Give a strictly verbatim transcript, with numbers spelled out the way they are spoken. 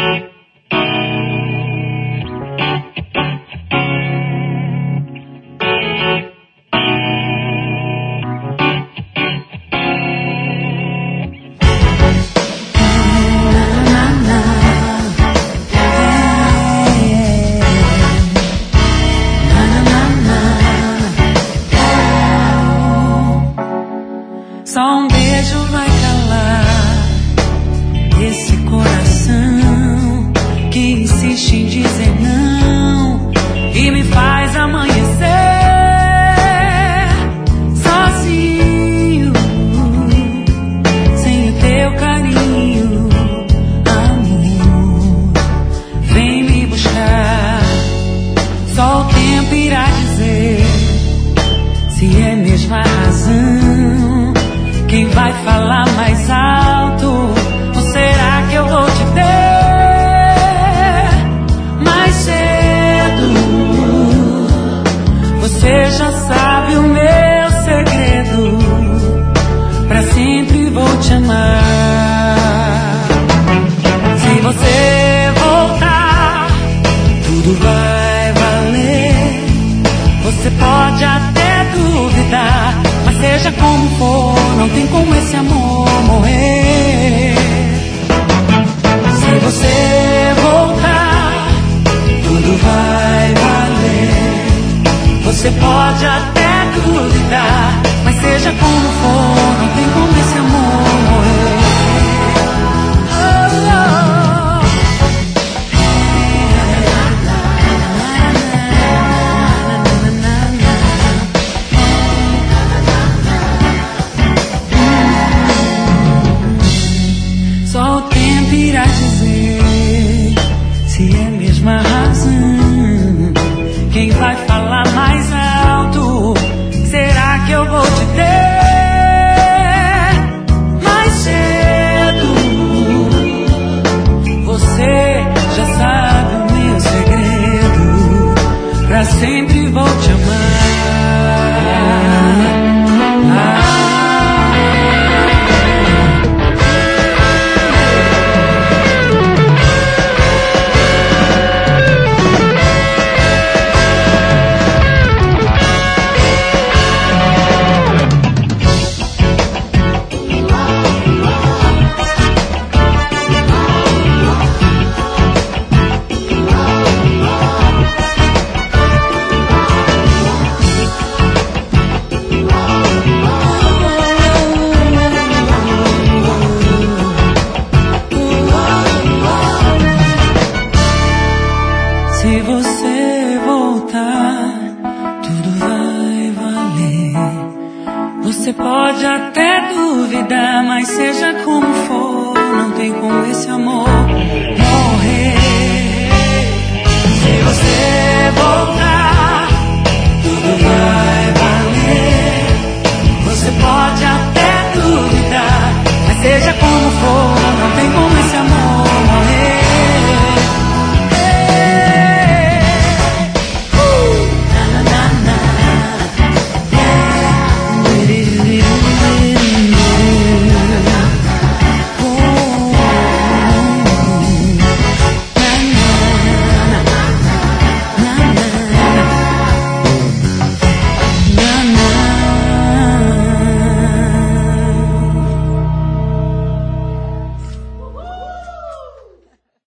Só um beijo vai calar esse coração que insiste em dizer não e me faz amanhecer sozinho, sem o teu carinho, amor. Vem me buscar, só o tempo irá dizer se é mesmo a razão. Quem vai falar mais alto? Ou será que eu vou te ter mais cedo? Você já sabe o meu segredo. Pra sempre vou te amar. Se você voltar, tudo vai valer. Você pode até duvidar, mas seja como for, não tem como esse amor morrer. Se você voltar, tudo vai valer. Você pode até duvidar, mas seja como for, não tem como esse amor morrer. Oh, oh. Só o tempo irá dizer se é mesmo a razão. Quem vai falar mais alto? Será que eu vou te ter mais cedo? Você já sabe o meu segredo. Pra sempre vou te amar. Ah. Se você voltar, tudo vai valer. Você pode até duvidar, mas seja como for, não tem como esse amor